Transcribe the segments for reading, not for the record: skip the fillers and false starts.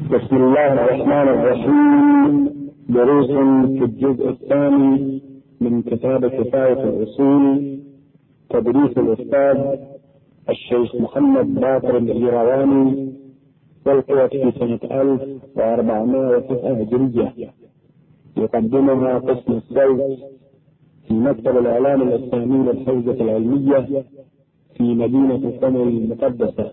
بسم الله الرحمن الرحيم. دروس في الجزء الثاني من كتاب كفاية الأصول، تدريس الأستاذ الشيخ محمد باقر الإيرواني، والقوة في سنة 1409 هجرية. يقدمها قسم الصوت في مكتب الإعلام الإسلامي للحوزة العلمية في مدينة سمر المقدسة.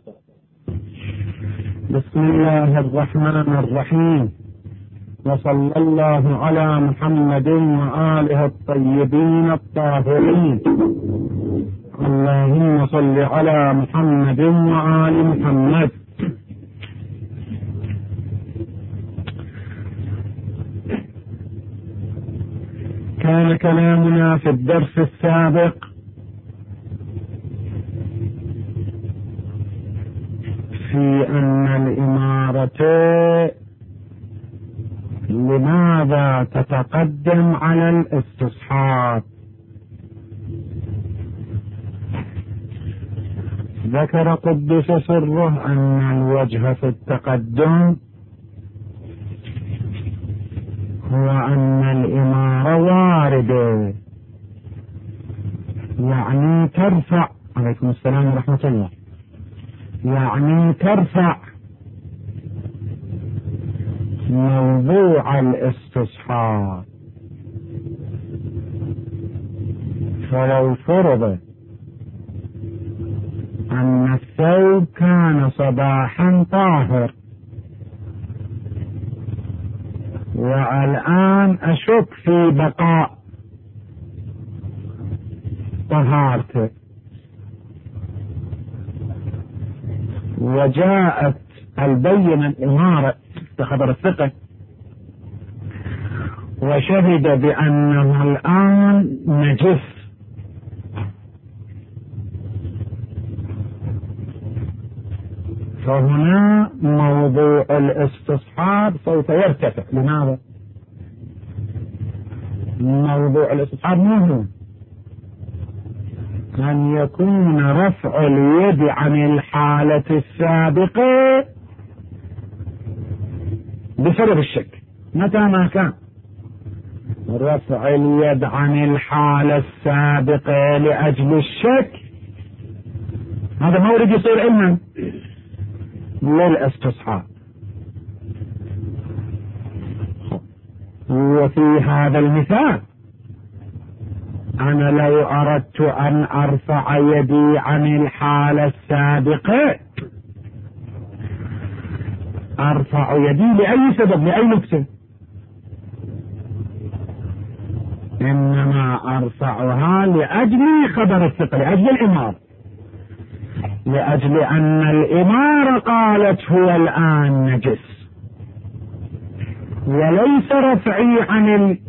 بسم الله الرحمن الرحيم، وصلى الله على محمد وآله الطيبين الطاهرين. اللهم صل على محمد وآل محمد. كان كلامنا في الدرس السابق في أن الإمارة لماذا تتقدم على الاستصحاب. ذكر قدس سره أن الوجه في التقدم هو أن الإمارة واردة، يعني ترفع. عليكم السلام ورحمة الله. يعني ترفع موضوع الاستصحاب. فلو فرض أن الثوب كان صباحا طاهر والآن أشك في بقاء طهارته، وجاءت البينة الإمارة بخبر الثقة وشهد بأنه الآن نجس، فهنا موضوع الاستصحاب سوف يرتفع. لماذا؟ موضوع الاستصحاب مو أن يكون رفع اليد عن الحالة السابقة بسبب الشك. متى ما كان رفع اليد عن الحالة السابقة لأجل الشك، هذا مورد يصير علما للاستصحاب. وفي هذا المثال أنا لو أردت أن أرفع يدي عن الحالة السابقة أرفع يدي لأي سبب، لأي نكتة؟ إنما أرفعها لأجل خبر الثقة، لأجل الإمارة، لأجل أن الإمارة قالت هو الآن نجس، وليس رفعي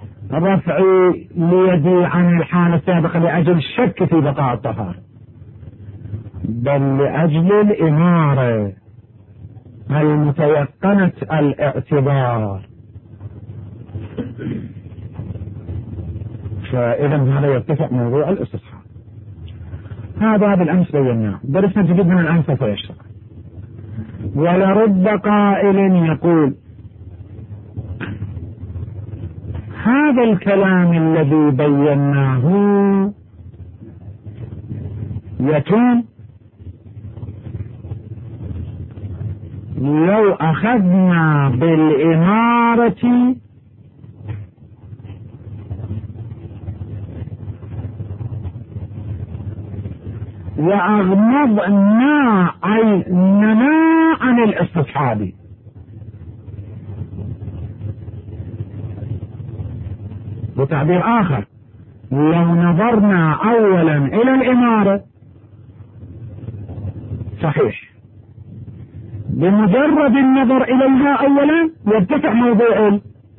ليدي عن الحالة السابقة لأجل الشك في بقاء الطهارة، بل لأجل الإمارة المتيقنة الاعتبار. فإذا هذا يرتفع موضوع الاستصحاب. هذا بالأمس بيناه، درسنا جديد من الآن سوف يشتغل. ولرب قائل يقول هذا الكلام الذي بيناه يتم لو أخذنا بالإمارة وأغمضنا عيننا عن الاستصحاب. بتعبير آخر، لو نظرنا أولا إلى الإمارة صحيح، بمجرد النظر إليها أولا يرتفع موضوع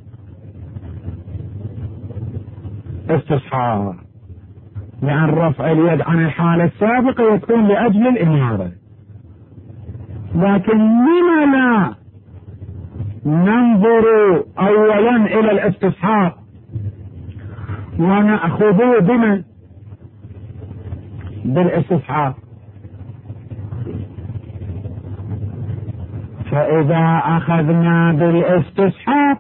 الاستصحاب، لأن رفع اليد عن الحالة السابقة يكون لأجل الإمارة. لكن لما لا ننظر أولا إلى الاستصحاب ونأخذه بما بالاستصحاب؟ فإذا أخذنا بالاستصحاب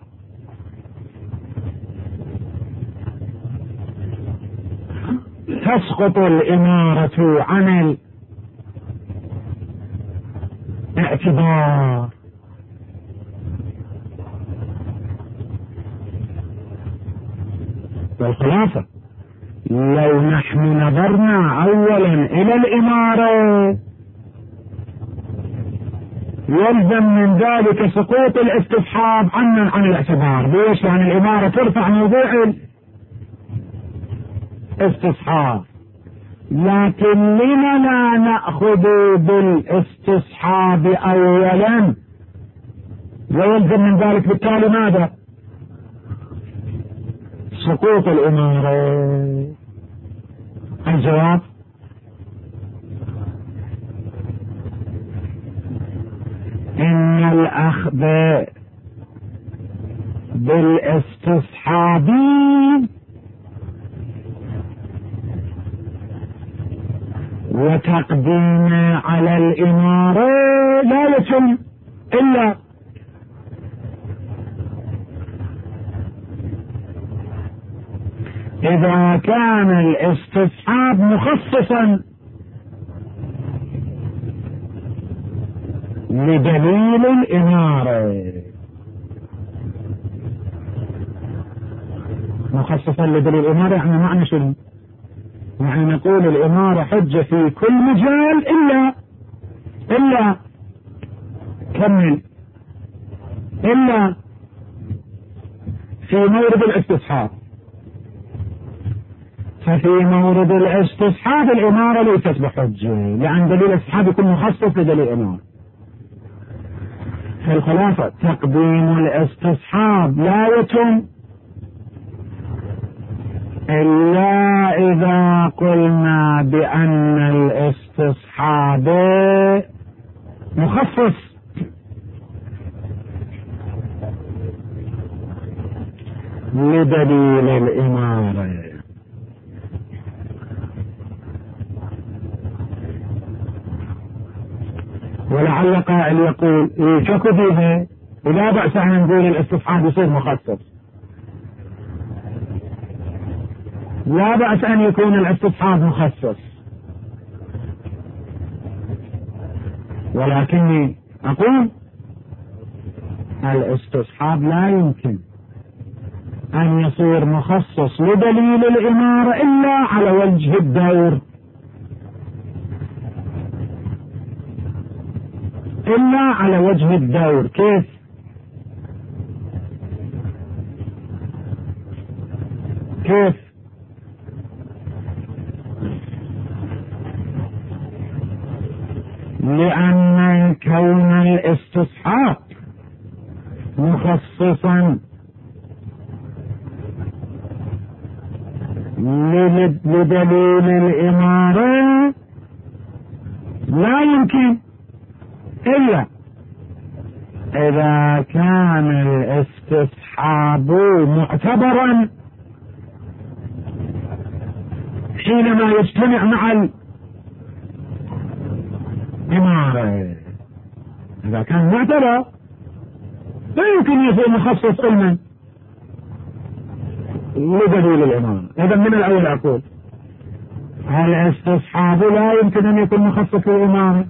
تسقط الإمارة عن الاعتبار. والخلاصة لو نحن نظرنا أولا إلى الإمارة يلزم من ذلك سقوط الاستصحاب عن الاعتبار. ليش؟ لأن الإمارة ترفع موضوع الاستصحاب. لكن لما لا نأخذ بالاستصحاب أولا ويلزم من ذلك بالتالي ماذا؟ سقوط الإمارة. الجواب إن الأخذ بالاستصحاب وتقديم على الإمارة لا يتم إلا إذا كان الاستصحاب مخصصا لدليل الإمارة. مخصصا لدليل الإمارة يعني معنى شنو؟ يعني نقول الإمارة حجة في كل مجال إلا كمل إلا في مورد الاستصحاب. ففي مورد الاستصحاب الإمارة ليست بحجة لأن دليل الاستصحاب يكون مخصص لدليل الإمارة. في الخلاصة تقديم الاستصحاب لا يتم إلا إذا قلنا بأن الاستصحاب مخصص لدليل الإمارة. ولعل قائل يقول شكو فيها ولا بأس أن نقول الاستصحاب يصير مخصص. لا بأس أن يكون الاستصحاب مخصص، ولكني أقول الاستصحاب لا يمكن أن يصير مخصص لدليل الإمارة إلا على وجه الدور، إلا على وجه الدور. كيف؟ لأن كون الاستصحاب مخصصا لدليل الإمارة لا يمكن إلا إذا كان الاستصحاب معتبرا حينما يجتمع مع الإمارة. إذا كان معتبر لا يمكن يصير مخصص علما لدليل الإمارة. إذا من الأول أقول الاستصحاب لا يمكن أن يكون مخصص للإمارة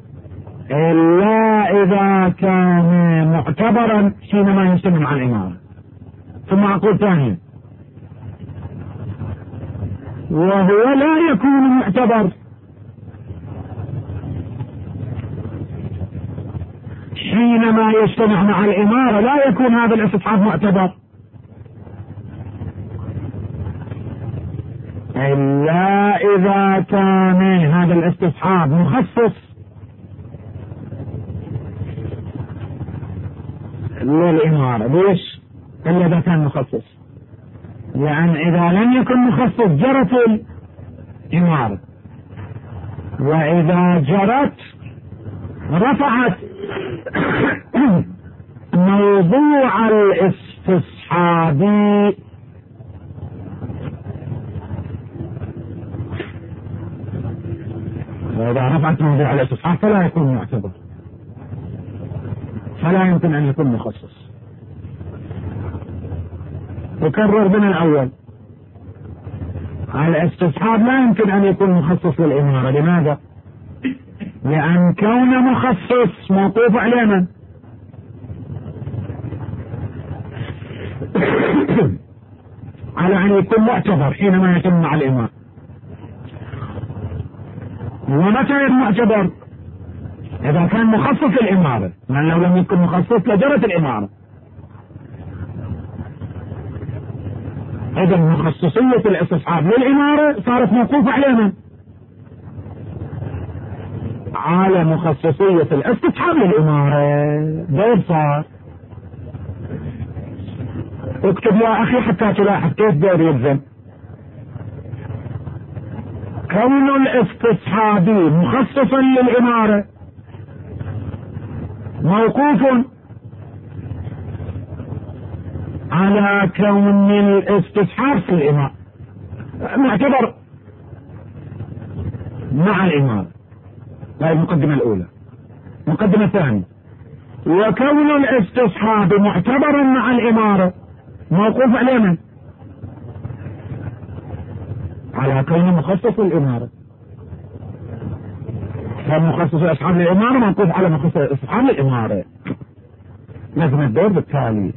إلا إذا كان معتبرا حينما يجتمع مع الإمارة. ثم أقول ثانيا وهو لا يكون معتبر حينما يجتمع مع الإمارة، لا يكون هذا الاستصحاب معتبر إلا إذا كان هذا الاستصحاب مخصص للإمارة. ليش؟ إلا إذا كان مخصص، لأن إذا لم يكن مخصص جرت الإمارة، وإذا جرت رفعت موضوع الاستصحاب وإذا رفعت موضوع الاستصحاب فلا يكون معتبر. فلا يمكن أن يكون مخصص. أكرر من الأول، الاستصحاب لا يمكن أن يكون مخصص للإمارة. لماذا؟ لأن كونه مخصص موقوف على من؟ على أن يكون معتبر حينما يتم مع الإمارة. ومتى المعتبر؟ إذا كان مخصص الإمارة، لأن لو لم يكن مخصص لجرت الإمارة. إذا مخصوصية الاستصحاب للإمارة صارت موقوفة على من؟ على مخصوصية الاستصحاب للإمارة. غير صار. اكتب يا أخي حتى تلاحظ كيف دور يلزم. كون الاستصحابي مخصصا للإمارة موقوف على كون الاستصحاب في الإمارة معتبر مع الإمارة. هذه المقدمة الأولى. المقدمة الثانية، وكون الاستصحاب معتبرا مع الإمارة موقوف على من؟ على كونه مخصص للإمارة. فمخصص أصحاب الإمارة موقوف على مخصص أصحاب الإمارة. لازم الدور بالتالي.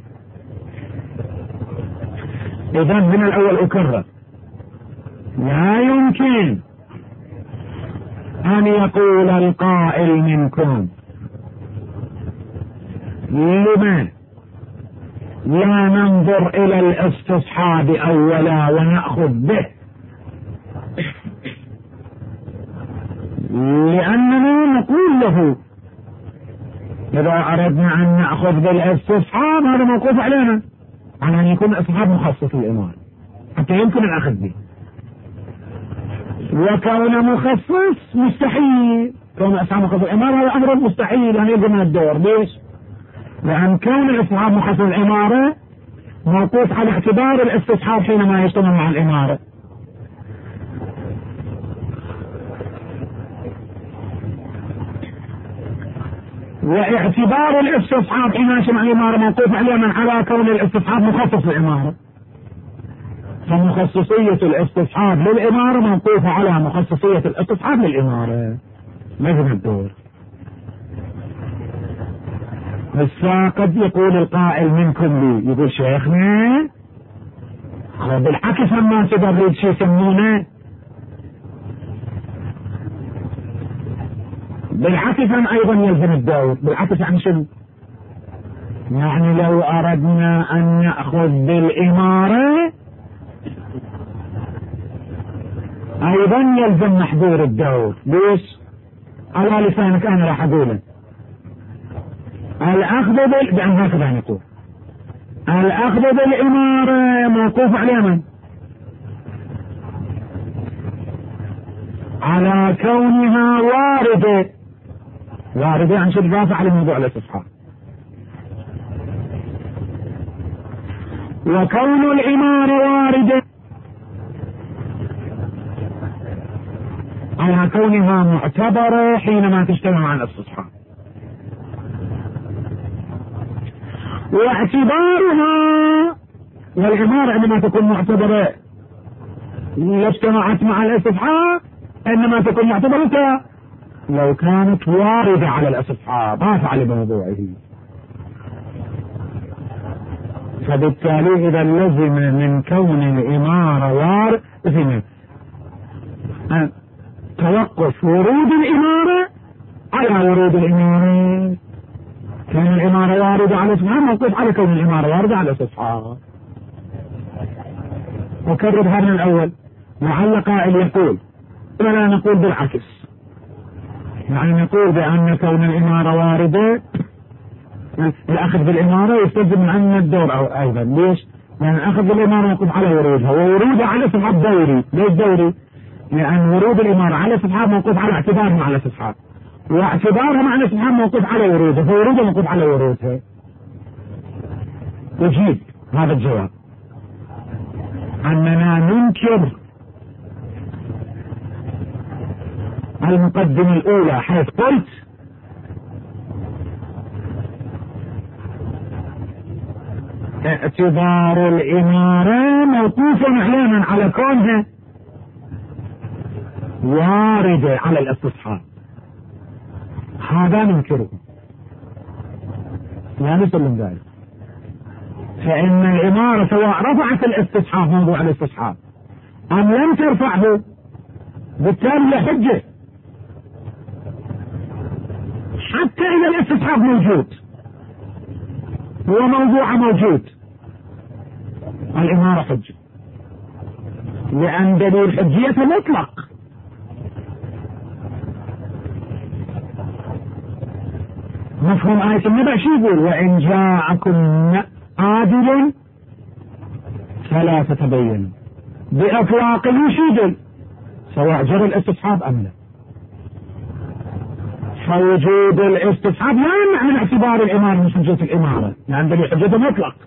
إذا من الأول أكرر، لا يمكن أن يقول القائل منكم لما لا ننظر إلى الاستصحاب أولا ونأخذ به، لأننا نقول له إذا أردنا أن نأخذ بالاستصحاب هذا موقوف علينا على أن يكون الاستصحاب مخصص للإمارة حتى يمكن الأخذ به. وكون مخصص مستحيل، كون الاستصحاب مخصص للإمارة هذا أمر مستحيل أن يلزم من الدور. ليش؟ لأن كون الاستصحاب مخصص للإمارة موقوف على اعتبار الاستصحاب حينما يجتمع مع الإمارة. واعتبار الاستصحاب حينما يجتمع الإمارة موقوف عليه على كون الاستصحاب مخصص للإمارة. فمخصصية الاستصحاب للإمارة موقوفة على مخصصية الاستصحاب للإمارة. لازم الدور. بس قد يقول القائل منكم لي، يقول شيخنا بالعكس لما تدرج شو يسمونه بالعكس أيضا يلزم الدور. بالعكس يعني شنو؟ يعني لو أردنا أن نأخذ بالإمارة أيضا يلزم محظور الدور. ليش؟ على لسانك أنا راح أقوله. الأخذ بأن هكذا نقول الأخذ بالإمارة موقوف على من؟ على كونها واردة. واردة عن شد رافع على موضوع الاستصحاب. وكون الإمارة واردة على كونها معتبرة حينما تجتمع مع الاستصحاب. واعتبارها والعمارة عندما تكون معتبرة إذا اجتمعت مع الاستصحاب إنما تكون معتبرة لو كانت واردة على الاستصحاب ما فعل بموضوعه. فبالتالي إذا لزم من كون الإمارة واردة توقف ورود الإمارة على ورود الإمارة. كون الإمارة واردة على الاستصحاب موقوف على كون الإمارة واردة على الاستصحاب. وكرر هذا من الأول. لعل قائل يقول ولا نقول بالعكس، يعني نقول بأن كون الإمارة واردة الأخذ بالإمارة يستلزم من أن الدور أيضا. ليش؟ لأن الأخذ بالإمارة موقوف على ورودها، وورودها على الاستصحاب دوري. ليش دوري؟ لأن ورود الإمارة على الاستصحاب موقوف على اعتبارها مع الاستصحاب، واعتبارها مع الاستصحاب موقوف على ورودها، فورودها موقوف على ورودها. يجيب هذا الجواب أننا ننكر المقدمة الأولى حيث قلت اعتبار الإمارة موقوفا أحيانا على كونها واردة على الاستصحاب، هذا ننكره لا نسلم ذلك. فإن الإمارة سواء رفعت الاستصحاب موضوع الاستصحاب أم لم ترفعه بالتالي لا حجة، حتى إذا الاستصحاب موجود هو موضوع موجود الإمارة حجة، لأن دليل حجيته مطلق. مفهوم آية النبأ شو يقول؟ وإن جاءكم عادل فلا تتبين، بإطلاقه شو يدل؟ سواء جرى الاستصحاب أم لا. فوجود الاستصحاب لا يمنع من اعتبار الإمارة من حجة الإمارة، لأن دليل حجته مطلق.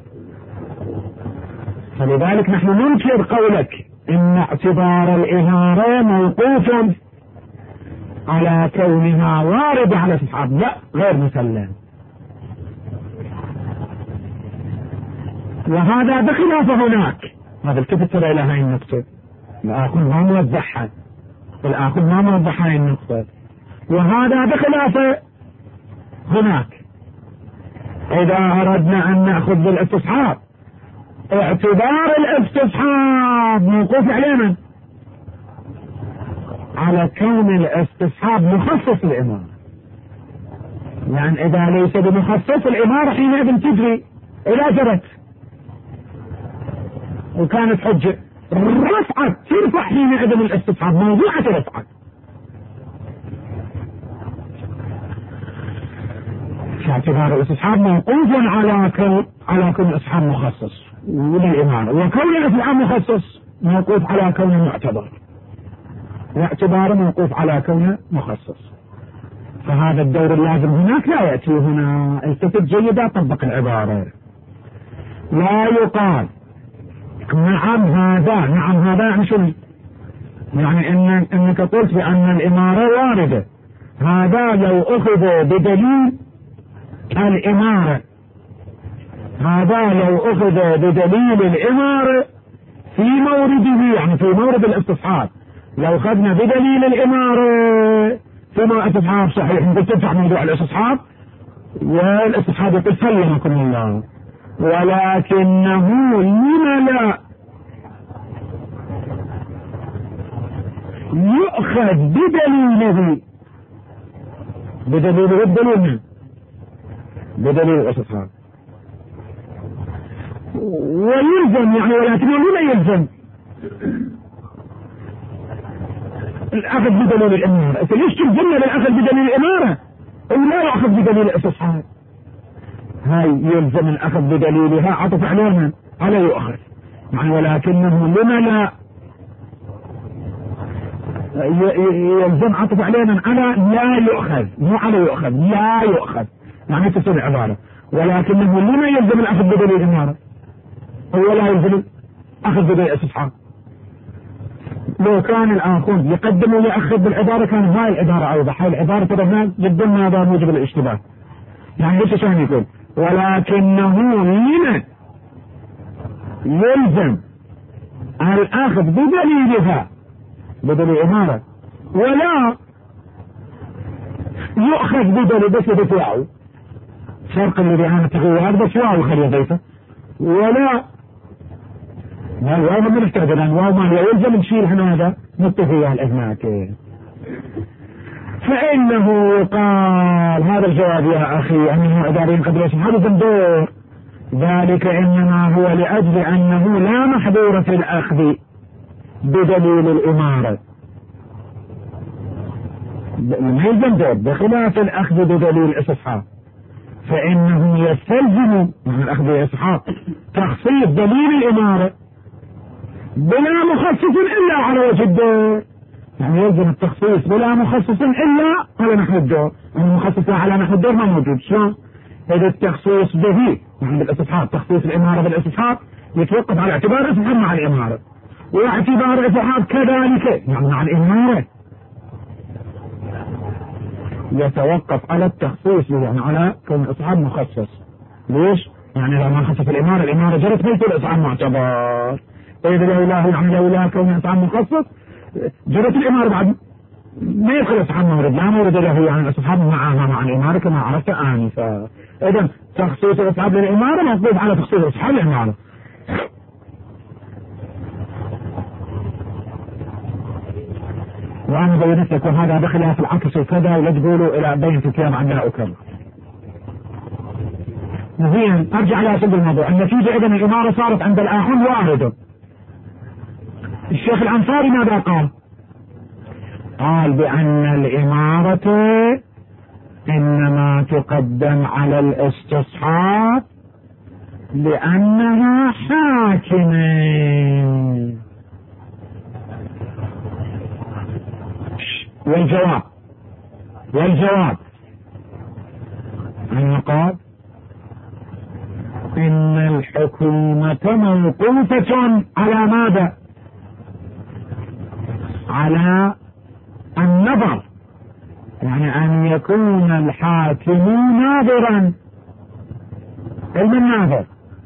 فلذلك نحن ننكر قولك إن اعتبار الإمارة موقوف على كونها واردة على الاستصحاب، لا، غير مسلم. وهذا بخلاف هناك، هذا الكتب ترى إلى هاي النقطة، الآخر ما موضحها، الآخر ما موضح هاي النقطة، وهذا بخلاف هناك. إذا أردنا أن نأخذ بالاستصحاب، اعتبار الاستصحاب موقوف علينا على كون الاستصحاب مخصص الإمارة، يعني إذا ليس بمخصص الإمارة حينئذ تجري إذا جرت وكانت حجة رفعت ترفع حينئذ الاستصحاب، موضوعة رفعت. فاعتبار الاستصحاب موقوف على كون الاستصحاب مخصص للإمارة، وكون الاستصحاب مخصص موقوف على كونه معتبر، واعتباره موقوف على كونه مخصص. فهذا الدور اللازم هناك لا يأتي هنا. التفت جيدا، طبق العبارة، لا يقال نعم هذا يعني شنو؟ يعني انك قلت بأن الإمارة واردة، هذا لو أخذ بدليل الإمارة، هذا لو أخذ بدليل الإمارة في مورده، يعني في مورد الاستصحاب، لو أخذنا بدليل الإمارة في مورد الاستصحاب صحيح نقول تدفع موضوع الاستصحاب، والاستصحاب يقول سلمكم الله، ولكنه لما لا يؤخذ بدليله، بدليل الاستصحاب ويلزم، يعني ولكنه لما يلزم الأخذ بدليل الإمارة. ليش تلزمنا بالأخذ بدليل الإمارة ولا يأخذ بدليل الاستصحاب؟ هاي يلزم الأخذ بدليلها، عطف علينا على يؤخذ، يعني ولكنه لما لا يلزم عطف علينا على لا يؤخذ، مو على يؤخذ، لا يؤخذ، يعني تصير العبارة ولكنه لما يلزم الأخذ بدليل الإمارة ولا يلزم أخذ بدليل الاستصحاب. لو كان الآخر يقدموا يأخذ بالعبارة كان هاي العبارة أوضح، هاي العبارة ترى هناك جدا هذا موجب الاشتباه. يعني ليش عشان يقول ولكنه لما يلزم الأخذ بدليلها، بدليل الإمارة، ولا يؤخذ بدليل بس بتاعه، فرق الذي أنا تغير بس واو خلي بيته، ولا الواو ما نحتاج الآن، واو ما هي يلزم نشيل هذا نتفق على هناك. فإنه قال هذا الجواب يا أخي أنه إداريين قبل هذا الدور، ذلك إنما هو لأجل أنه لا محظور في الأخذ بدليل الإمارة، ما يلزم دور بخلاف الأخذ بدليل الاستصحاب، فإنه يستلزم من الأخذ بالاستصحاب تخصيص دليل الإمارة بلا مخصص إلا على وجه الدور، يعني يلزم التخصيص بلا مخصص إلا على نحو الدور، المخصص على نحو الدور ما موجود. شلون؟ إذا التخصيص به يعني بالاستصحاب، تخصيص الإمارة بالاستصحاب يتوقف على اعتبار الاستصحاب مع الإمارة، واعتبار الاستصحاب كذلك يعني مع الإمارة يتوقف على التخصيص، يعني على كون الاستصحاب مخصص. ليش؟ يعني لما خصص الإمارة جرت ما يصير إطعام معتبر. إذا لولا يعني لولا كون إطعام مخصص جرت الإمارة بعد ما يدخل إطعام مورد، لا مورد له يعني الأصحاب معها مع الإمارة كما عرفت آنفا. إذا تخصيص الأصحاب للإمارة موقوف على تخصيص أصحاب الإمارة. وأنا بينت لك وهذا بخلاف العكس وكذا، ولا تقولوا إلى بين في الكلام عن لا وكذا. زين أرجع إلى أصل الموضوع. النتيجة إذا الإمارة صارت عند الآخر واردة. الشيخ الأنصاري ماذا قال؟ قال بأن الإمارة إنما تقدم على الاستصحاب لأنها حاكمة. والجواب أن قال إن الحكومة موقوفة على ماذا؟ على النظر، يعني أن يكون الحاكم ناظرا علم الناظر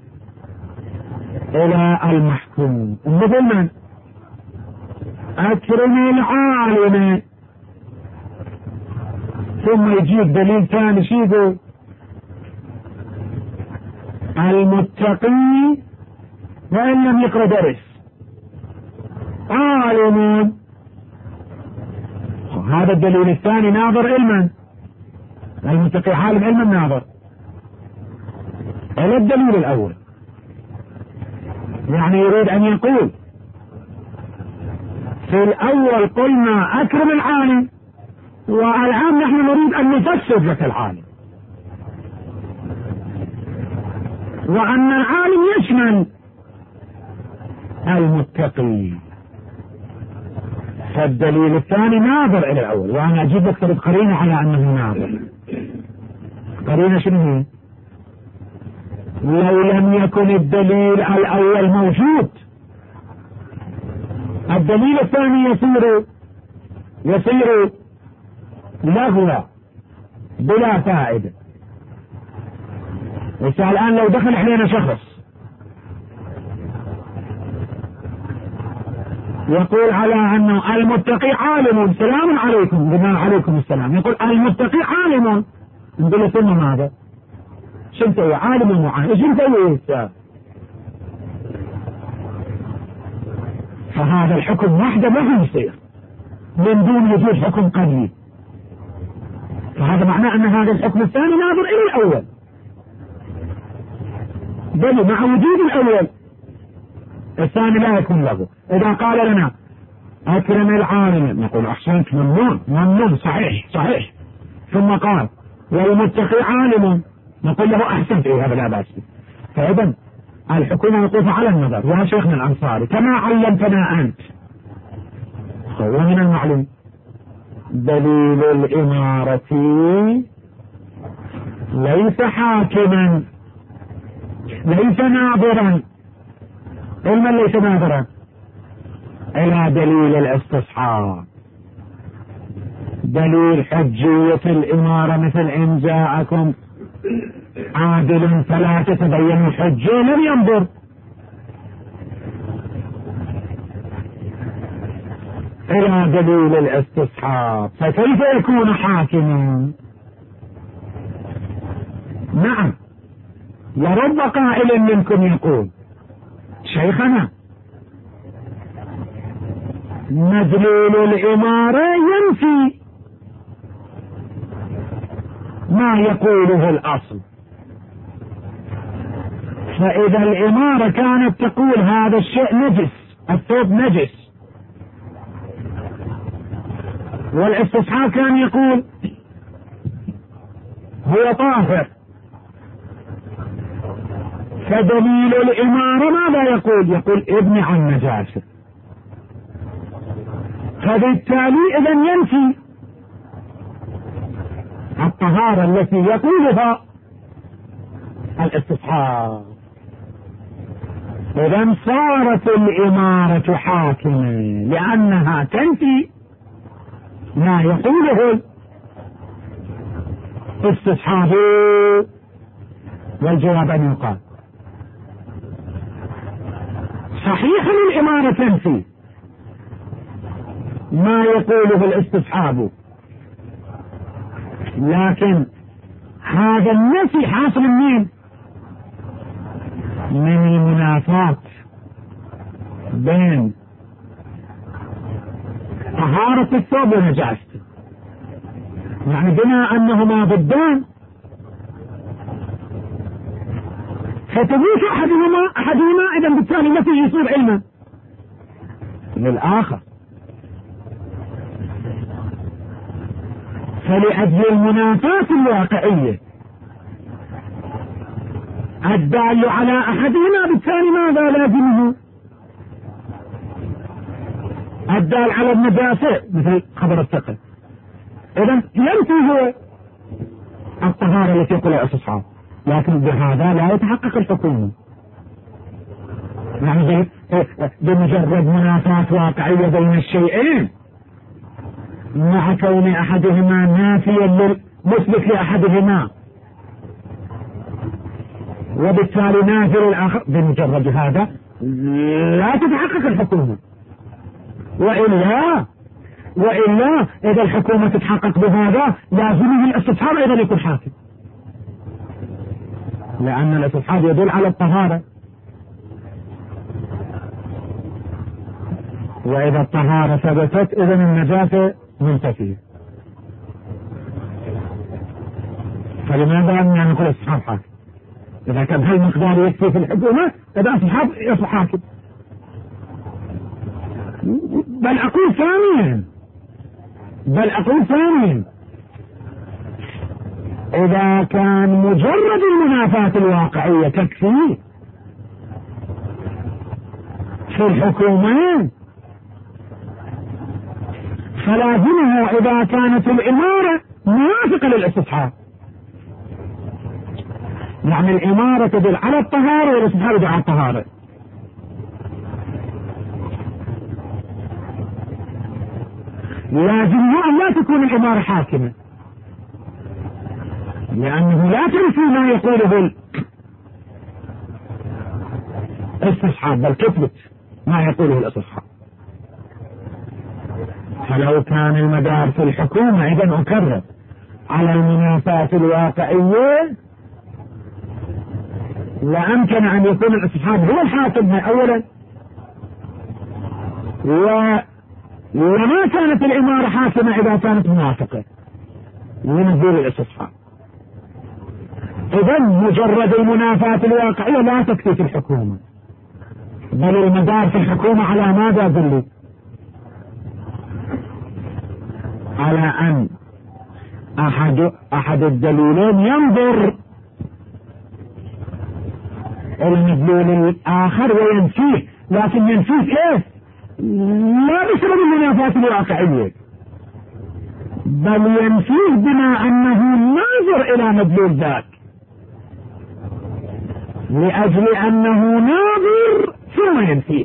إلى المحكوم. مثل من؟ أكرم العالم. ثم يجيب دليل ثاني شيء المتقي وإن لم يقرأ درس عالم. هذا الدليل الثاني ناظر علما، المتقي عالم علما ناظر على الدليل الأول. يعني يريد أن يقول في الأول قلنا أكرم العالم، والآن نحن نريد أن نفسر لك العالم، وأن العالم يشمل المتقي. فالدليل الثاني ناظر إلى الأول، وأنا أجيب لك قرينة على أنه ناظر. قرينة شنو هي؟ لو لم يكن الدليل الأول موجود الدليل الثاني يصير لغوة بلا فائدة. الآن لو دخل علينا شخص يقول على أنه المتقي عالم، سلام عليكم، بما عليكم السلام، يقول المتقي عالم، نقول ثم ماذا؟ شنو تسوي؟ عالم وعالم، شنو تسوي؟ فهذا الحكم وحده ما يصير من دون وجود حكم قبلي. فهذا معناه أن هذا الحكم الثاني ناظر إلى الأول، بل مع وجود الأول الثاني لا يكون له. إذا قال لنا أكرم العالم نقول أحسنت، ممنون، صحيح. ثم قال والمتقي عالم نقول له أحسنت، هذا لا بأس. فإذا الحكومة موقوفة على النظر. يا شيخنا الأنصاري كما علمتنا أنت، هو من المعلوم دليل الإمارة ليس حاكما، ليس ناظرا، علما ليس ناظرا إلى دليل الاستصحاب. دليل حجية الإمارة مثل إن جاءكم عادل فلا تتبين الحجة لم ينظر إلى دليل الاستصحاب، فكيف يكون حاكما؟ نعم، لرب قائل منكم يقول شيخنا مدلول الإمارة ينفي ما يقوله الأصل. فإذا الإمارة كانت تقول هذا الشيء نجس، الثوب نجس، والاستصحاب كان يقول هو طاهر، فدليل الإمارة ماذا يقول ابني عن نجاسة. فبالتالي إذا ينفي الطهارة التي يقولها الاستصحاب. إذا صارت الإمارة حاكمة لأنها تنفي ما يقوله الاستصحاب. والجواب أن يقال صحيح الإمارة تنفي ما يقوله الاستصحاب، لكن هذا النفي حاصل منين؟ من المنافاة بين طهارة الثوب ونجاسته، يعني بما أنهما ضدان فتبوش أحدهما إذا بالتالي النفي يصير علما للآخر. فلأجل المنافاة الواقعية الدال على أحدهما بالتالي ماذا لازمه؟ الدال على النجاسة مثل خبر الثقل، إذا ينفي هو الطهارة التي يقول الاستصحاب، لكن بهذا لا يتحقق الحكم، يعني بمجرد منافاة واقعية بين الشيئين مع كون أحدهما نافيا للمثبت لأحدهما وبالتالي نافي للآخر، بمجرد هذا لا تتحقق الحكومة. وإلا إذا الحكومة تتحقق بهذا لازمه الاستصحاب أيضا يكون حاكم، لأن الاستصحاب يدل على الطهارة، وإذا الطهارة ثبتت إذا النجاسة منتفية، فلماذا أن نقول الاستصحاب حاكم؟ إذا كان هالمقدار يكفي في الحكومة إذا الاستصحاب يصبح حاكم. بل أقول ثانيا إذا كان مجرد المنافاة الواقعية تكفي في الحكومة فلازمه إذا كانت الإمارة موافقة للاستصحاب، يعني الإمارة تدل على الطهارة والاستصحاب يدل على الطهارة، لازمه أن لا تكون الإمارة حاكمة، لأنه لا تنفي ما يقوله الاستصحاب بل تثبت ما يقوله الاستصحاب. فلو كان المدار في الحكومة إذن أكرر على المنافاة الواقعية لأمكن أن يكون الاستصحاب هو الحاكم أولا، وما كانت الإمارة حاكمة إذا كانت موافقة لنزول الاستصحاب. إذن مجرد المنافاة الواقعية لا تكفي في الحكومة، بل المدار في الحكومة على ماذا دل؟ على أن أحد الدليلين ينظر المدلول الآخر وينفيه، لكن ينفيه إيه؟ لا بسبب المنافاة الواقعية، بل ينفيه بما أنه ناظر إلى مدلول ذاك، لأجل أنه ناظر ثم ينفيه.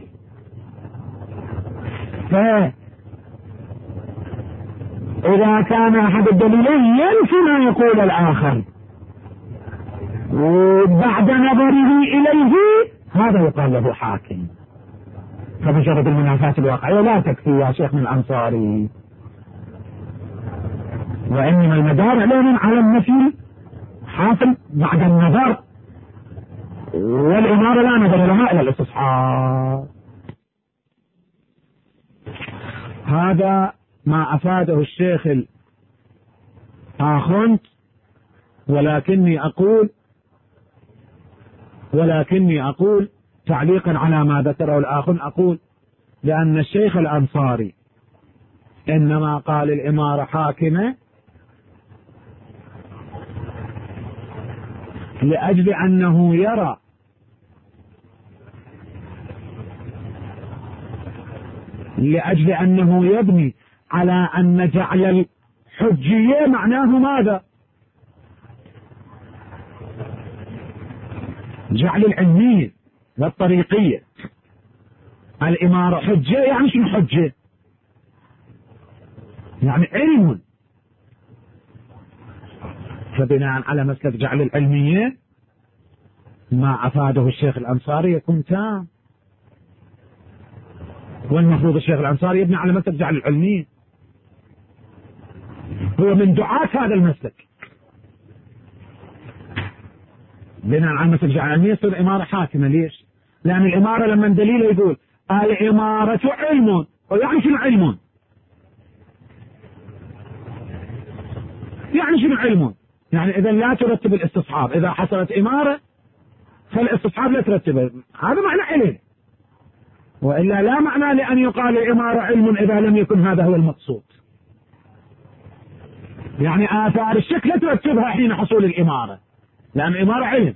فإذا كان أحد الدليلين ينفي ما يقول الآخر وبعد نظره إليه هذا يقال له حاكم. فمجرد المنافاة الواقعية لا تكفي يا شيخ من الأنصاري، وإنما المدار على النفي حاصل بعد النظر، والإمارة لا نظر لها إلى الاستصحاب. هذا ما أفاده الشيخ الآخوند، ولكني أقول تعليقا على ما ذكره الآخوند، أقول لأن الشيخ الأنصاري إنما قال الإمارة حاكمة لأجل أنه يرى يبني على أن جعل الحجية معناه ماذا؟ جعل العلمية والطريقية. الإمارة حجة، يعني شنو حجة؟ يعني علم. فبناء على مسلك جعل العلمية ما أفاده الشيخ الأنصاري يكون تام. والمفروض الشيخ الأنصاري يبني على مسلك جعل العلمية، هو من دعاة هذا المسلك. بناء على مسلك جعل العلمية يصير الإمارة حاكمة. ليش؟ لأن الإمارة لما دليله يقول الإمارة علم، ويعني شنو علم؟ يعني شنو علم؟ يعني إذا لا ترتب الاستصحاب، إذا حصلت إمارة فالاستصحاب لا ترتبه، هذا معنى علم. وإلا لا معنى لأن يقال الإمارة علم إذا لم يكن هذا هو المقصود. يعني آثار الشك لا ترتبها حين حصول الإمارة، لأن الإمارة علم.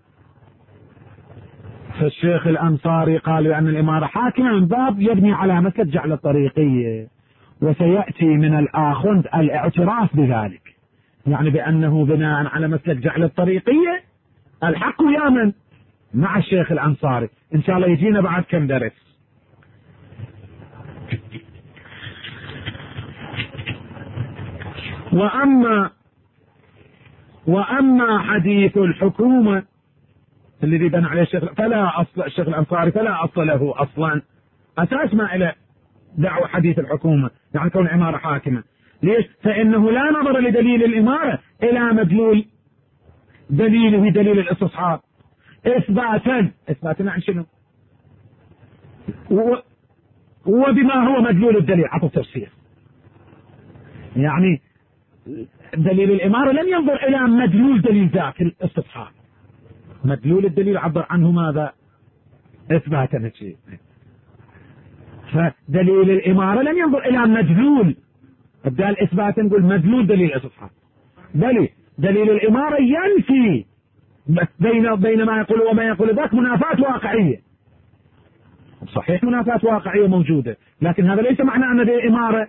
فالشيخ الأنصاري قال بأن الإمارة حاكمة من باب يبني على مسلك جعل الطريقية، وسيأتي من الآخوند الاعتراف بذلك، يعني بأنه بناء على مسلك جعل الطريقية الحق يا من مع الشيخ الأنصاري. إن شاء الله يجينا بعد كم درس. وأما حديث الحكومة الذي بنى عليه الشيخ فلا أصل الشيخ الأنصاري فلا أصل له أصلا، أساس ما إلى دعوة حديث الحكومة يعني كون الإمارة حاكمة. ليش؟ فإنه لا نظر لدليل الإمارة إلى مدلول دليله دليل الاستصحاب إثباتا عن شنو؟ وبما هو مدلول الدليل عطوا تفسير. يعني دليل الإمارة لم ينظر إلى مدلول دليل ذاك الاستصحاب، مدلول الدليل عبر عنه ماذا؟ إثباتا. فدليل الإمارة لم ينظر إلى مدلول، بدال إثباتا نقول مدلول دليل الاستصحاب. بل دليل الإمارة ينفي بين ما يقول وما يقول ذاك منافاة واقعية. صحيح منافاة واقعية موجودة، لكن هذا ليس معنى أن دليل الإمارة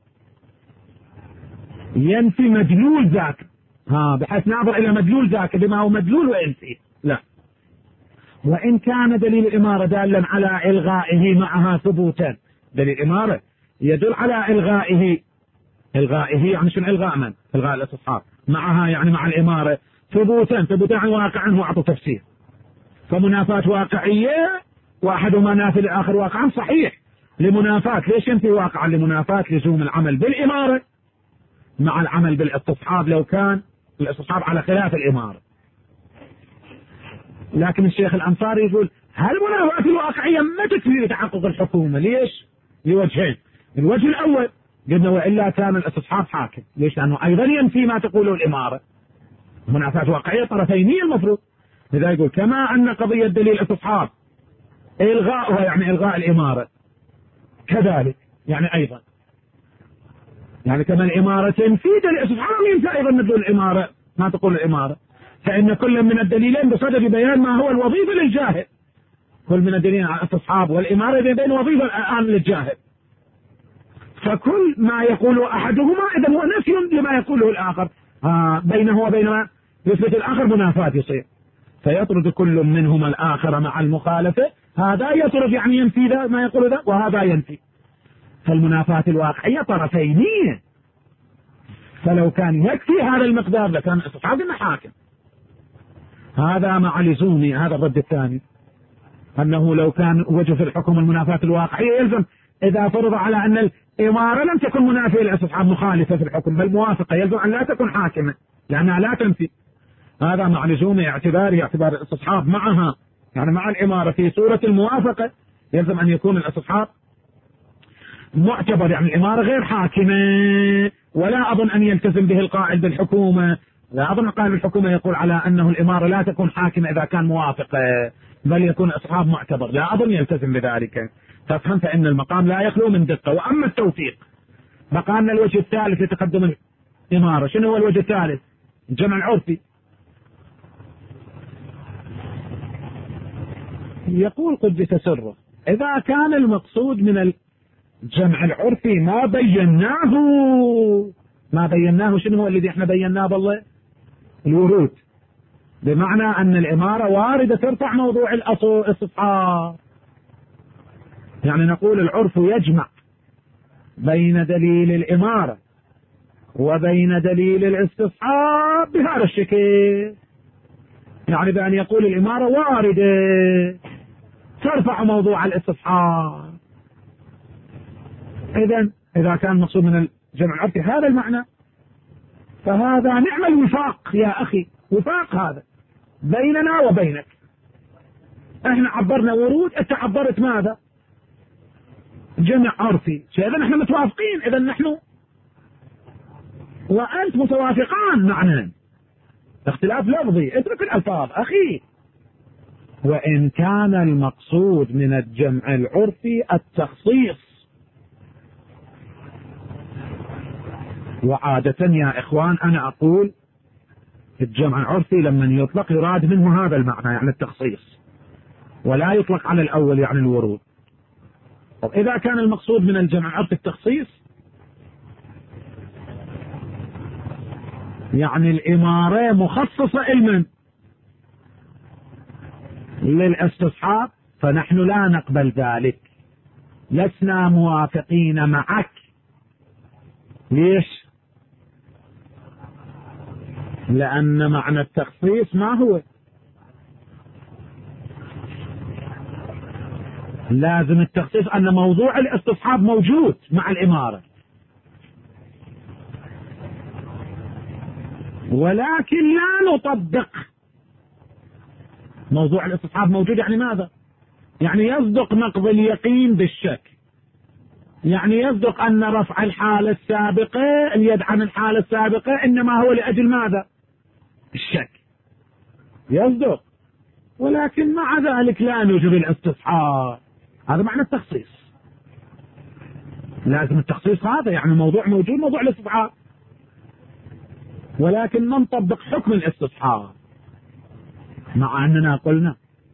ينفي مدلول ذاك، بحيث ننظر إلى مدلول ذاك بما هو مدلول وينفي. لا، وإن كان دليل الإمارة دالا على إلغائه معها ثبوتا. دليل الإمارة يدل على إلغائه يعني شنو إلغاء من؟ إلغاء الاستصحاب معها يعني مع الإمارة ثبوتا عن واقعا هو أعطوا تفسير. فمنافاة واقعية واحدهما نافي الآخر واقعا صحيح لمنافاة. ليش ينفي واقعا؟ لمنافاة لزوم العمل بالإمارة مع العمل بالاستصحاب لو كان الاستصحاب على خلاف الإمارة. لكن الشيخ الأنصاري يقول هل المنافاة الواقعية ما تكفي لتحقق الحكومة؟ ليش؟ لوجهين. الوجه الأول قلنا وإلا كان الاستصحاب حاكم. ليش؟ لأنه أيضا ينفي ما تقوله الإمارة، منافاة واقعية طرفينية المفروض. لذا يقول كما أن قضية دليل الاستصحاب إلغاؤها يعني إلغاء الإمارة، كذلك يعني أيضا يعني كما الإمارة تنفي دليل الاستصحاب ينفي أيضا مدلول الإمارة ما تقول الإمارة. فإن كل من الدليلين بصدد بيان ما هو الوظيفة للجاهل. كل من الدليلين على الاستصحاب والإمارة بين وظيفة الآن للجاهل. فكل ما يقول أحدهما إذا هو نفي لما يقوله الآخر، بينه وبين ما يثبت الآخر منافاة يصير، فيطرد كل منهما الآخر مع المخالفة. هذا يطرد يعني ينفي ذا ما يقول ذا، وهذا ينفي. فالمنافاة الواقعية طرفينية. فلو كان يكفي هذا المقدار لكان الاستصحاب حاكم. هذا مع لزومي هذا الرد الثاني، أنه لو كان وجه في الحكم المنافاة الواقعية يلزم إذا فرض على أن الإمارة لم تكن منافية للاستصحاب مخالفة في الحكم بل موافقة، يلزم أن لا تكون حاكمة لأنها لا تنفي. هذا مع لزومي اعتبار الاستصحاب معها يعني مع الإمارة في صورة الموافقة يلزم أن يكون الاستصحاب معتبر، يعني الإمارة غير حاكمة. ولا أظن أن يلتزم به القائل بالحكومة، لا أظن القائل بالحكومة يقول على أنه الإمارة لا تكون حاكمة إذا كان موافقة، بل يكون الاستصحاب معتبر، لا أظن يلتزم بذلك. تفهم؟ فإن المقام لا يخلو من دقة. وأما التوثيق بقى الوجه الثالث لتقدم الإمارة. شنو هو الوجه الثالث؟ الجمع العرفي. يقول قدس سره إذا كان المقصود من الجمع العرفي ما بيناه شنو هو الذي احنا بيناه بالله؟ الورود، بمعنى أن الإمارة واردة ترفع موضوع الاستصحاب. يعني نقول العرف يجمع بين دليل الإمارة وبين دليل الاستصحاب بهذا الشكل. يعني بأن يقول الإمارة واردة ترفع موضوع الاستصحاب. إذا كان المقصود من الجمع العرفي هذا المعنى فهذا نعم الوفاق يا أخي، وفاق هذا بيننا وبينك. احنا عبرنا ورود، انت عبرت ماذا؟ جمع عرفي. إذا نحن متوافقين، إذا نحن وأنت متوافقان معنا. اختلاف لفظي، اترك الألفاظ أخي. وإن كان المقصود من الجمع العرفي التخصيص، وعادة يا إخوان أنا أقول الجمع العرفي لما يطلق يراد منه هذا المعنى يعني التخصيص، ولا يطلق على الأول يعني الورود. طب إذا كان المقصود من الجمع العرفي التخصيص يعني الإمارة مخصصة علما للاستصحاب، فنحن لا نقبل ذلك، لسنا موافقين معك. ليش؟ لأن معنى التخصيص ما هو؟ لازم التخصيص أن موضوع الاستصحاب موجود مع الإمارة، ولكن لا نطبق. موضوع الاستصحاب موجود يعني ماذا؟ يعني يصدق نقض اليقين بالشك، يعني يصدق أن رفع الحالة السابقة، اليد عن الحالة السابقة، إنما هو لأجل ماذا؟ الشك. يصدق، ولكن مع ذلك لا نجري الاستصحاب. هذا معنى التخصيص. لازم التخصيص هذا يعني موضوع موجود، موضوع الاستصحاب، ولكن ما نطبق حكم الاستصحاب، مع أننا قلنا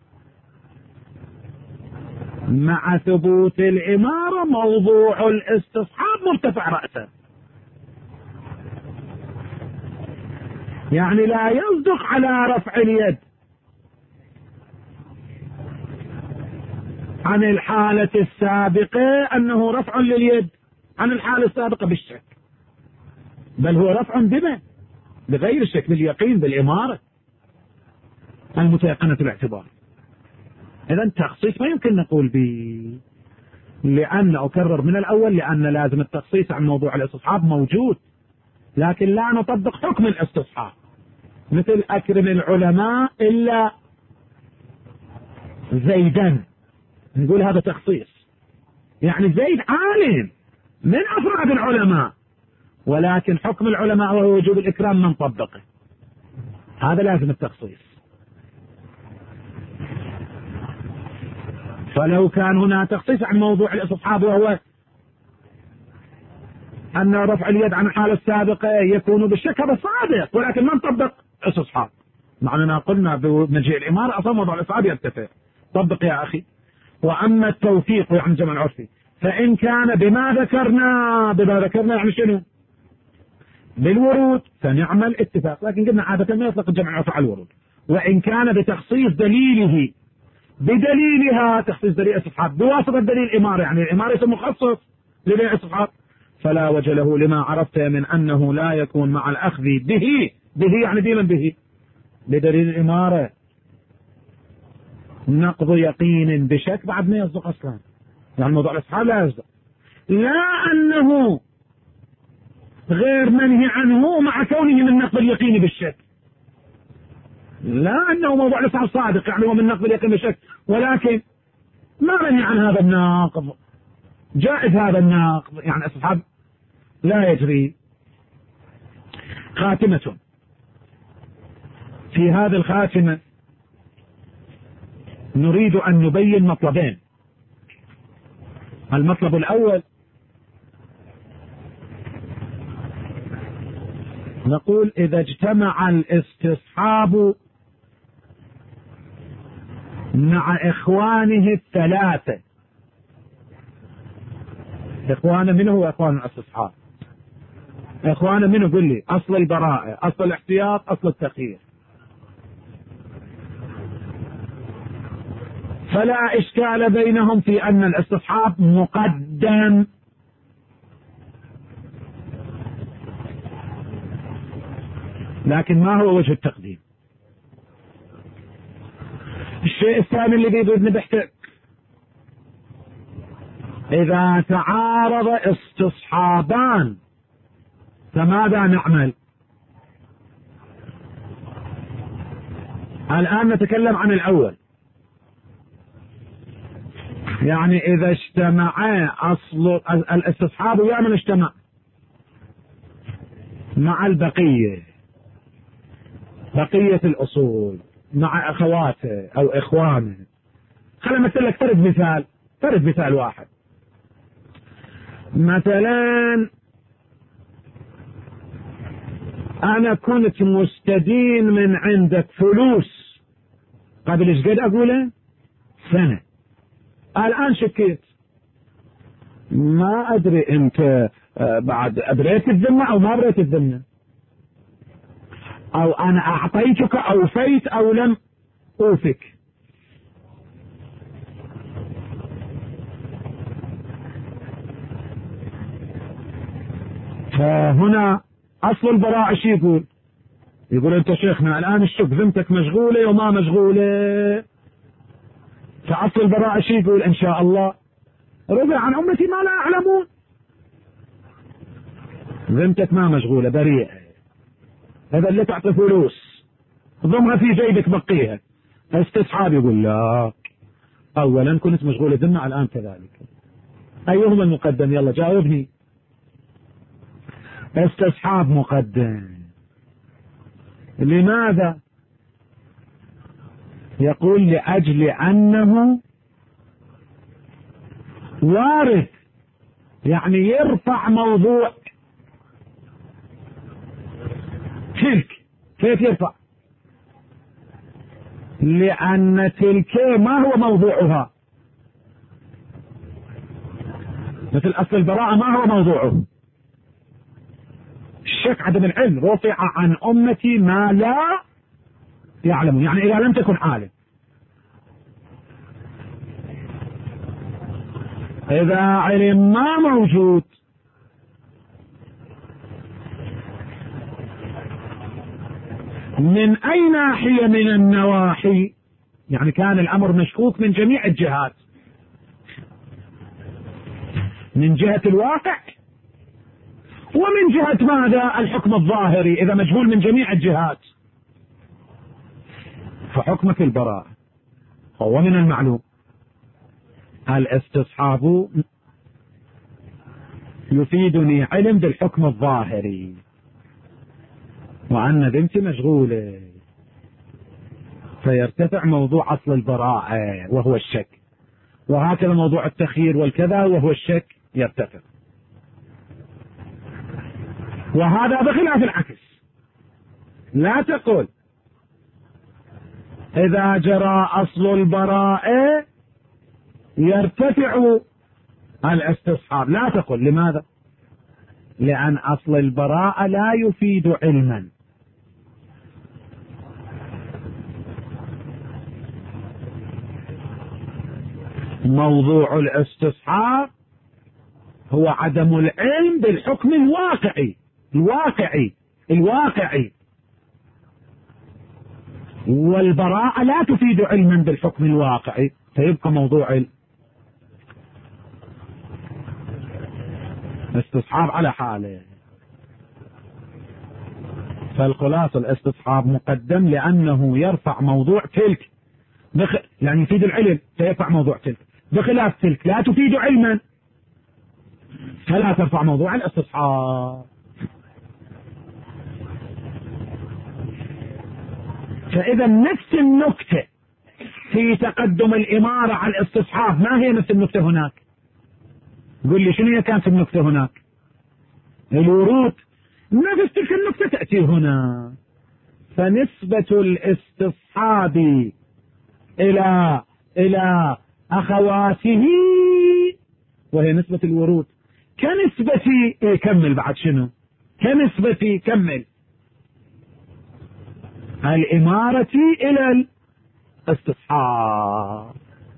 مع ثبوت الإمارة موضوع الاستصحاب مرتفع رأسا، يعني لا يصدق على رفع اليد عن الحالة السابقة أنه رفع لليد عن الحالة السابقة بالشك، بل هو رفع بما بغير الشك، باليقين، بالإمارة المتيقنة الاعتبار. إذا التخصيص ما يمكن نقول به، لأن أكرر من الأول لأن لازم التخصيص عن موضوع الاستصحاب موجود، لكن لا نطبق حكم الاستصحاب. مثل أكرم العلماء إلا زيدا، نقول هذا تخصيص، يعني زيد عالم من أفراد العلماء، ولكن حكم العلماء وهو وجوب الإكرام ما نطبقه. هذا لازم التخصيص. فلو كان هنا تخصيص عن موضوع الاستصحاب وهو أن رفع اليد عن الحالة السابقة يكون بالشك، هذا صادق، ولكن ما نطبق استصحاب. معنانا قلنا بمجيء الإمارة أصلا موضوع الاستصحاب يرتفع. طبق يا أخي. وأما التوثيق يعني الجمع العرفي فإن كان بما ذكرنا يعني شنو؟ بالورود، فنعم الاتفاق. لكن قلنا عادة ما يطلق الجمع العرفي على الورود. وإن كان بتخصيص دليله بدليلها، تخصيص دليل الاستصحاب بواسطة دليل الإمارة، يعني الإمارة يسمى مخصص لدليل الاستصحاب، فلا وجه له لما عرفت من أنه لا يكون مع الأخذ به يعني ديما به بدليل الإمارة نقض يقين بشك بعد ما يصدق أصلا. يعني موضوع الاستصحاب لا يصدق، لا أنه غير منهي عنه مع كونه من نقض اليقين بالشك، لا أنه موضوع الاستصحاب صادق يعني هو من نقض اليقين بالشك، ولكن ما منهي عن هذا الناقض، جائز هذا الناقض، يعني الاستصحاب لا يجري. خاتمة. في هذه الخاتمة نريد أن نبين مطلبين. المطلب الأول نقول إذا اجتمع الاستصحاب مع إخوانه الثلاثة. إخوانه منه هو إخوان الاستصحاب. إخوانه منه قل لي أصل البراءة، أصل الاحتياط، أصل التخيير. فلا إشكال بينهم في أن الاستصحاب مقدم، لكن ما هو وجه التقديم؟ الشيء الثاني اللي بيبدنا بحثه، إذا تعارض استصحابان فماذا نعمل؟ الآن نتكلم عن الأول، يعني إذا اجتمعا أصل الاستصحاب ويا من اجتمع مع البقية، بقية الأصول مع أخواته أو إخوانه. خلينا مثل لك فرد مثال واحد. مثلا أنا كنت مستدين من عندك فلوس قبل ايش قد أقوله؟ سنة. الآن شكيت، ما أدري أنت بعد أبريت الذمة أو ما أبريت الذمة، أو أنا أعطيتك أوفيت أو لم أوفك. فهنا أصل البراءة شو يقول أنت شيخنا الآن الشك ذمتك مشغولة وما مشغولة، فأصل البراءة شو يقول؟ إن شاء الله رضع عن أمتي ما لا يعلمون. ذمتك ما مشغولة، بريئة. هذا اللي تعطي فلوس ضمها في جيبك بقيها. استصحاب يقول لا، أولا كنت مشغولة ذمة، الآن كذلك. أيهما المقدم؟ يلا جاوبني. استصحاب مقدم. لماذا؟ يقول لأجل أنه وارث، يعني يرفع موضوع تلك. كيف يرفع؟ لأن تلك ما هو موضوعها، مثل أصل البراءة ما هو موضوعه؟ الشك عدم العلم. رفع عن أمتي ما لا يعلمون، يعني إذا لم تكن عالم. إذا علم ما موجود من أي ناحية من النواحي، يعني كان الأمر مشكوك من جميع الجهات، من جهة الواقع ومن جهة ماذا؟ الحكم الظاهري. إذا مجهول من جميع الجهات فحكمك البراءة. هو من المعلوم الاستصحاب يفيدني علم بالحكم الظاهري وأن ذمتي مشغولة، فيرتفع موضوع أصل البراءة وهو الشك، وهكذا موضوع التخيير والكذا وهو الشك يرتفع. وهذا بخلاف العكس. لا تقل إذا جرى أصل البراءة يرتفع الاستصحاب، لا تقل. لماذا؟ لأن أصل البراءة لا يفيد علما. موضوع الاستصحاب هو عدم العلم بالحكم الواقعي، والبراءة لا تفيد علما بالحكم الواقعي، فيبقى موضوع الاستصحاب على حاله. فالخلاصة الاستصحاب مقدم لأنه يرفع موضوع تلك، يعني يفيد العلم فيرفع موضوع تلك، بخلاف تلك لا تفيد علما فلا ترفع موضوع الاستصحاب. فإذا نفس النكتة في تقدم الإمارة على الاستصحاب ما هي نفس النكتة هناك؟ قل لي شنو هي كانت النكتة هناك؟ الورود. نفس تلك النكتة تأتي هنا. فنسبة الاستصحاب إلى أخواته وهي نسبة الورود كنسبة كمل بعد شنو؟ كنسبة كمل الإمارة إلى الاستصحاب.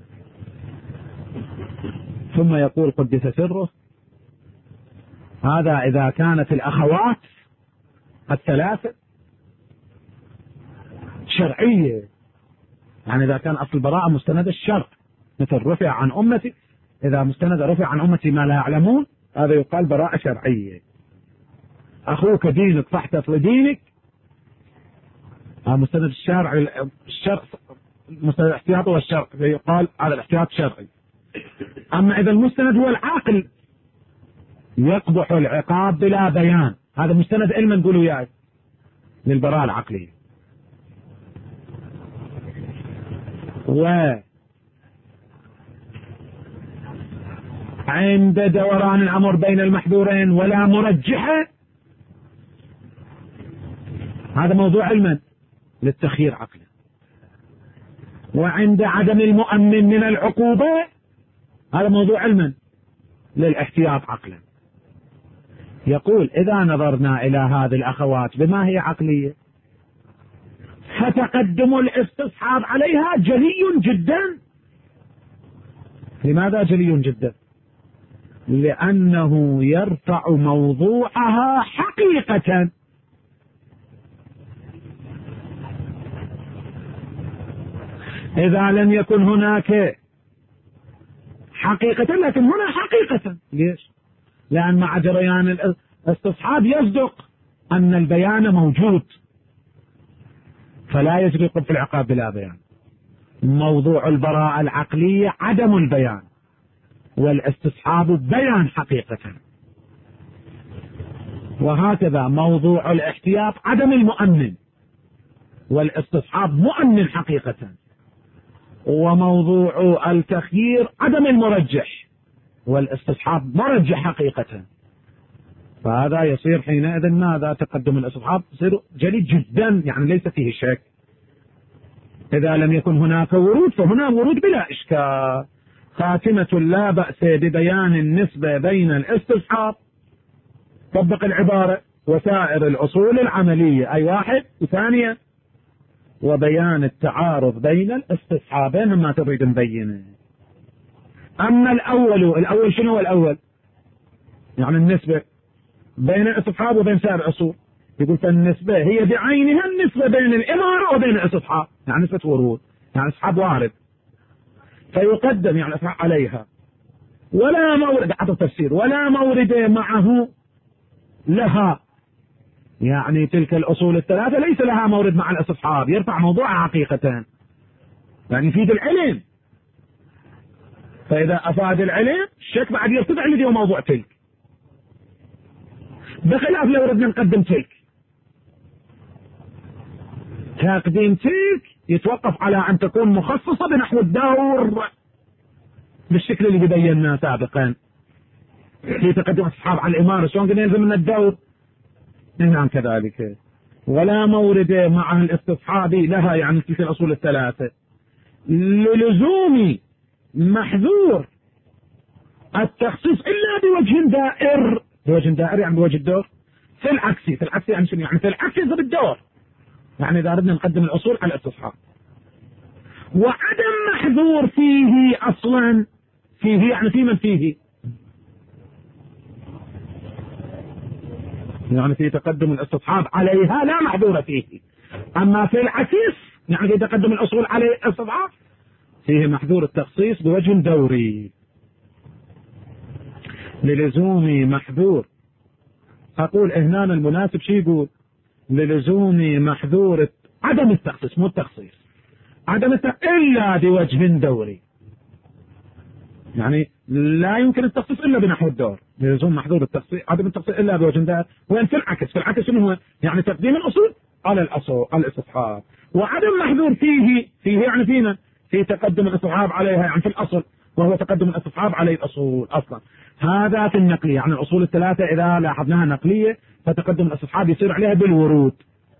ثم يقول قدس سره: هذا إذا كانت الأخوات الثلاثة شرعية. يعني إذا كان أصل البراءة مستند الشرع، مثل رفع عن أمتي، إذا مستند رفع عن أمتي ما لا يعلمون، هذا يقال براءة شرعية. أخوك دينك فاحتفظ لدينك، هذا مستند الشرع، مستند الاحتياط هو الشرع، يقال هذا الاحتياط شرعي. أما إذا المستند هو العاقل يقبح العقاب بلا بيان، هذا مستند علما نقولوا وياي للبراءة العقلية. وعند دوران الأمر بين المحذورين ولا مرجحة، هذا موضوع علما للتخيير عقلا. وعند عدم المؤمن من العقوبة، هذا موضوع علما للاحتياط عقلا. يقول إذا نظرنا إلى هذه الأخوات بما هي عقلية، فتقدم الاستصحاب عليها جلي جدا. لماذا جلي جدا؟ لأنه يرفع موضوعها حقيقة. إذا لم يكن هناك حقيقة، لكن هنا حقيقة. ليش؟ لأن مع جريان الاستصحاب يصدق أن البيان موجود، فلا يجري في العقاب بلا بيان. موضوع البراءة العقلية عدم البيان، والاستصحاب بيان حقيقة. وهكذا موضوع الاحتياط عدم المؤمن، والاستصحاب مؤمن حقيقة. وموضوع التخيير عدم المرجح، والاستصحاب مرجح حقيقة. فهذا يصير حينئذ ماذا؟ تقدم الاستصحاب يصير جلي جدا، يعني ليس فيه شك. إذا لم يكن هناك ورود فهنا ورود بلا إشكال. خاتمة لا بأس ببيان النسبة بين الاستصحاب، طبق العبارة، وسائر الأصول العملية، أي واحد. وثانيا وبيان التعارض بين الاستصحابين ما تريد نبينه. أما الأول شنو هو الأول؟ يعني النسبة بين الاستصحاب وبين سائر الأصول. يقول فالنسبة هي بعينها النسبة بين الإمارة وبين الاستصحاب، يعني نسبة ورود، يعني استصحاب وارد فيقدم يعني الاستصحاب عليها، ولا مورد حتى التفسير، ولا مورد معه لها، يعني تلك الأصول الثلاثة ليس لها مورد مع الاستصحاب، يرفع موضوعها حقيقة، يعني يفيد العلم. فإذا أفاد العلم الشك بعد يرتفع الذي هو موضوع تلك، بخلاف لو ردنا نقدم تلك. تقديم تلك يتوقف على أن تكون مخصصة بنحو الدور بالشكل اللي بيناه سابقا في تقدم الاستصحاب على الإمارة، شلون قلنا يلزم من الدور. نعم كذلك. ولا مورد مع الاستصحاب لها، يعني تلك الأصول الثلاثة، للزوم محذور التخصيص إلا بوجه دائر. بوجه دائر يعني بوجه الدور. في العكس يعني شنو؟ يعني في العكس يصير الدور، يعني إذا أردنا نقدم الأصول على الاستصحاب. وعدم محذور فيه أصلا، فيه يعني في من فيه، يعني في تقدم الاستصحاب عليها لا محذور فيه. أما في العكس يعني في تقدم الأصول على الاستصحاب فيه محذور التخصيص بوجه دوري. للزوم محذور، أقول هنا المناسب شي يقول للزوم محذور عدم التخصيص، مو التخصيص، عدم التخصيص إلا بوجه دوري، يعني لا يمكن التخصيص إلا بنحو الدور. للزوم محذور التخصيص عدم التخصيص إلا بوجه دوري. وين في العكس؟ في العكس شنو هو؟ يعني تقديم الأصول على الاستصحاب. وعدم محذور فيه يعني فينا في تقدم الاستصحاب عليها، يعني في الأصل، وهو تقدم الاستصحاب على الأصول أصلا. هذا في النقلية، يعني الأصول الثلاثة إذا لاحظناها نقلية فتقدم الاستصحاب يصير عليها بالورود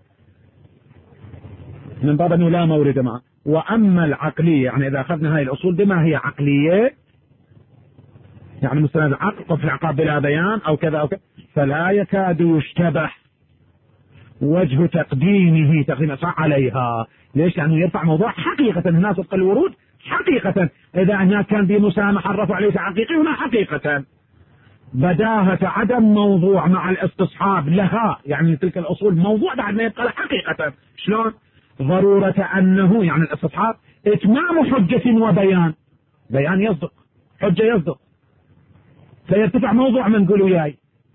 من باب أنه لا مورد معه. وأما العقلية يعني إذا أخذنا هاي الأصول بما هي عقلية، يعني مستند العقل في العقاب بلا بيان أو كذا أو كذا، فلا يكاد يشتبه وجه تقديمه تقديم الاستصحاب عليها. ليش؟ لأنه يرفع موضوع حقيقة هنا صدق الورود حقيقة. إذا هناك كان بمسامحة الرفع ليس حقيقي، هنا حقيقة. بداهة عدم موضوع مع الاستصحاب لها، يعني تلك الأصول موضوع بعد ما يبقى حقيقة. شلون؟ ضرورة أنه يعني الاستصحاب إتمام حجة وبيان، بيان يصدق، حجة يصدق، فيرتفع موضوع من قولوا وياي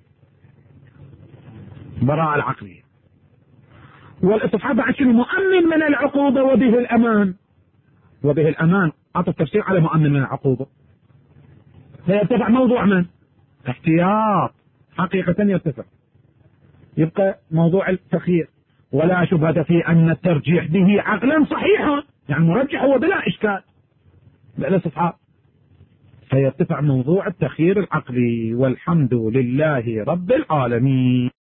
براءة العقلية. والاستصحاب بعد شنو؟ مؤمن من العقوبة وبه الأمان، وبه الأمان أعطى التفسير على مؤمن من العقوبة، فيرتفع موضوع من احتياط حقيقة يرتفع. يبقى موضوع التخيير ولا شبهة في أن الترجيح به عقلا صحيحا، يعني مرجح هو بلا إشكال بالاستصحاب، فيرتفع موضوع التخيير العقلي. والحمد لله رب العالمين.